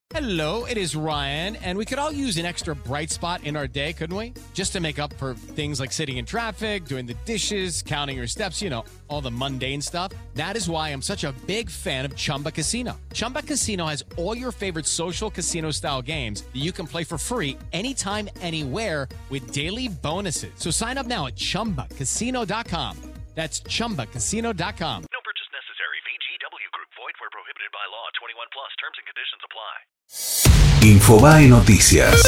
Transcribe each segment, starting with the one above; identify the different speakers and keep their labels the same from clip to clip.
Speaker 1: Hello, it is Ryan, and we could all use an extra bright spot in our day, couldn't we? Just to make up for things like sitting in traffic, doing the dishes, counting your steps, you know, all the mundane stuff. That is why I'm such a big fan of Chumba Casino. Chumba Casino has all your favorite social casino-style games that you can play for free anytime, anywhere with daily bonuses. So sign up now at ChumbaCasino.com. That's ChumbaCasino.com.
Speaker 2: No purchase necessary. VGW Group. Void where prohibited by law. 21 plus. Terms and conditions apply.
Speaker 3: Infobae Noticias.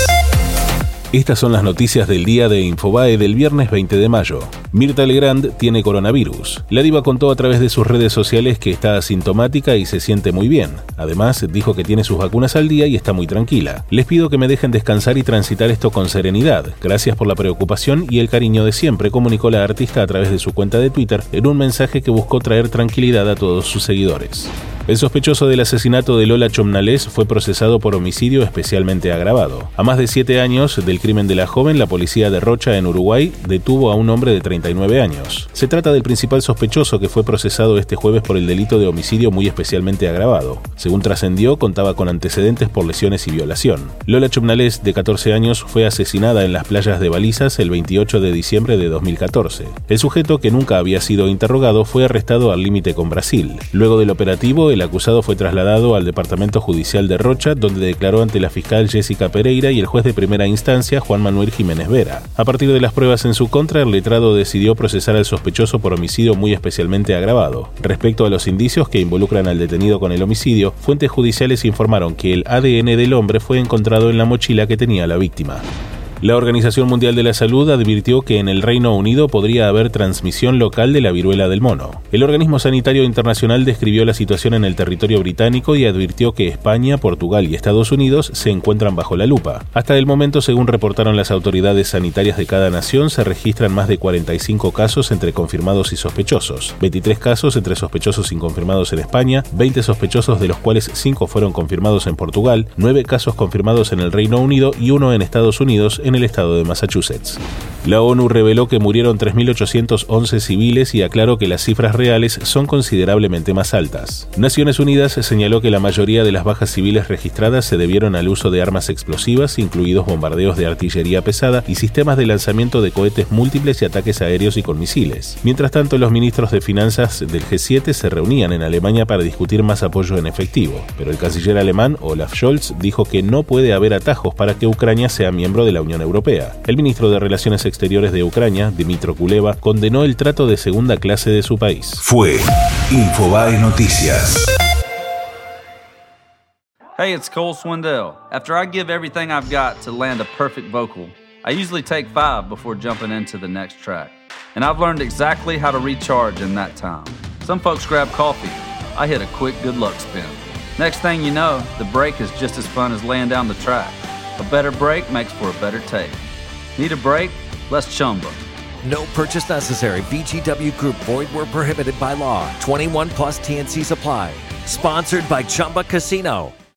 Speaker 3: Estas son las noticias del día de Infobae del viernes 20 de mayo. Mirta Legrand tiene coronavirus. La diva contó a través de sus redes sociales que está asintomática y se siente muy bien. Además, dijo que tiene sus vacunas al día y está muy tranquila. Les pido que me dejen descansar y transitar esto con serenidad. Gracias por la preocupación y el cariño de siempre, comunicó la artista a través de su cuenta de Twitter en un mensaje que buscó traer tranquilidad a todos sus seguidores. El sospechoso del asesinato de Lola Chomnales fue procesado por homicidio especialmente agravado. A más de 7 años del crimen de la joven, la policía de Rocha, en Uruguay, detuvo a un hombre de 39 años. Se trata del principal sospechoso que fue procesado este jueves por el delito de homicidio muy especialmente agravado. Según trascendió, contaba con antecedentes por lesiones y violación. Lola Chomnales, de 14 años, fue asesinada en las playas de Balizas el 28 de diciembre de 2014. El sujeto, que nunca había sido interrogado, fue arrestado al límite con Brasil. Luego del operativo, el acusado fue trasladado al Departamento Judicial de Rocha, donde declaró ante la fiscal Jessica Pereira y el juez de primera instancia, Juan Manuel Jiménez Vera. A partir de las pruebas en su contra, el letrado decidió procesar al sospechoso por homicidio muy especialmente agravado. Respecto a los indicios que involucran al detenido con el homicidio, fuentes judiciales informaron que el ADN del hombre fue encontrado en la mochila que tenía la víctima. La Organización Mundial de la Salud advirtió que en el Reino Unido podría haber transmisión local de la viruela del mono. El organismo sanitario internacional describió la situación en el territorio británico y advirtió que España, Portugal y Estados Unidos se encuentran bajo la lupa. Hasta el momento, según reportaron las autoridades sanitarias de cada nación, se registran más de 45 casos entre confirmados y sospechosos, 23 casos entre sospechosos y confirmados en España, 20 sospechosos de los cuales 5 fueron confirmados en Portugal, 9 casos confirmados en el Reino Unido y 1 en Estados Unidos, en el estado de Massachusetts. La ONU reveló que murieron 3.811 civiles y aclaró que las cifras reales son considerablemente más altas. Naciones Unidas señaló que la mayoría de las bajas civiles registradas se debieron al uso de armas explosivas, incluidos bombardeos de artillería pesada y sistemas de lanzamiento de cohetes múltiples y ataques aéreos y con misiles. Mientras tanto, los ministros de finanzas del G7 se reunían en Alemania para discutir más apoyo en efectivo, pero el canciller alemán Olaf Scholz dijo que no puede haber atajos para que Ucrania sea miembro de la Unión Europea. El ministro de Relaciones Exteriores de Ucrania, Dmytro Kuleba, condenó el trato de segunda clase de su país. Fue Infobae Noticias.
Speaker 4: Hey, it's Cole Swindell. After I give everything I've got to land a perfect vocal, I usually take 5 before jumping into the next track. And I've learned exactly how to recharge in that time. Some folks grab coffee. I hit a quick good luck spin. Next thing you know, the break is just as fun as laying down the track. A better break makes for a better take. Need a break? Let's Chumba.
Speaker 5: No purchase necessary. VGW Group. Void where prohibited by law. 21 plus TNC Supply. Sponsored by Chumba Casino.